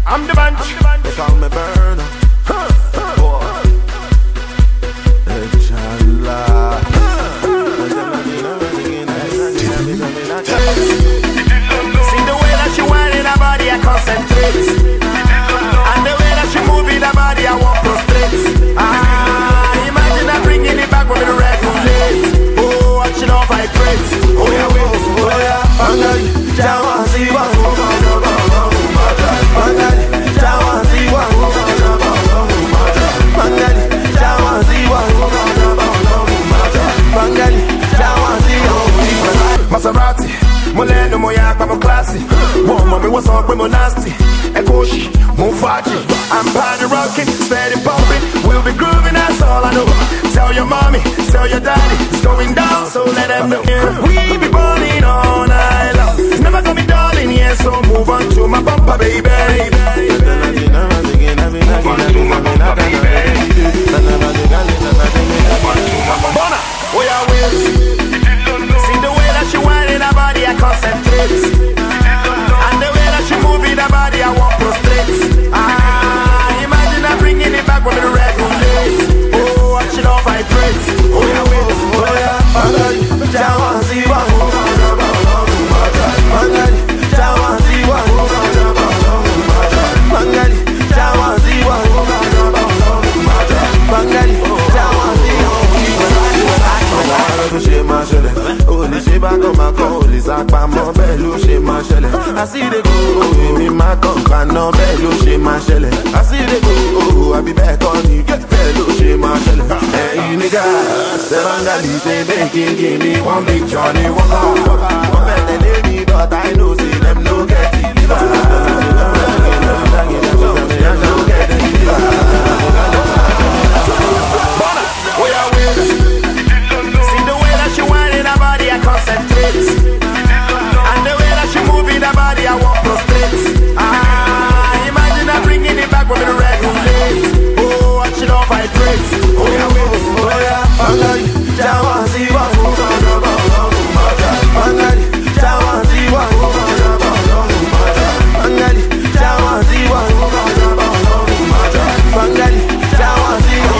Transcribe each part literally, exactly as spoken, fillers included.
I'm the bunch. They call me Burner. See the way that she whining her body, I concentrate. And the way that she moving her body, I want prostrate. Ah, imagine her bringing it back with the regulate. Oh, watching off vibrate. Oh yeah, wait, oh yeah. Bangali, Jawaziwa. Bangali, Jawaziwa. Bangali, Jawaziwa. Bangali, Jawaziwa. Maserati, Moleno, Moyak, I'm classy. One mommy was up with nasty. Ekoshi, Mufaji. I'm party rocking, steady pumping. We'll be grooving, that's all I know. Tell your mommy, tell your daddy, it's going down, so let them know. We be balling all night long. It's never gonna be darling, yeah, so move on to my bumper, baby. Bona, where I will. See the way that she whining her body, I concentrate. And the way that she moving her body, I want prostrate. Ah, imagine her bringing it back with the regulate. Oh, watch it all vibrate. Oh yeah, wait, oh yeah. Bangali, Jawaziwa. Bangali, Jawaziwa. Bangali, Jawaziwa. Bangali, Jawaziwa. Only she back on my call, is like my mom, bello, she my shell. I see the go, me my company, no bello, she my shell. I see the go, I be back on you, get bello, she my shell. Hey, nigga, the Bangali say they can give me one big Johnny Walker. One better than me, but I know see them no get it. Concentrate. And the way that she moving her body, I want prostrate. Ah, imagine her bringing it back with the regulate. Oh, watch it all vibrate. Oh yeah, wait, oh yeah. Bangali, Jawaziwa. Bangali, Jawaziwa. Bangali, Jawaziwa. Bangali, Jawaziwa.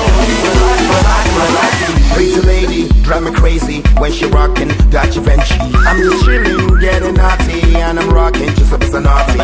Pretty lady, drive me crazy when she rockin' that Givenchy. I'm just chillin', getting naughty, and I'm rockin' just a bit naughty.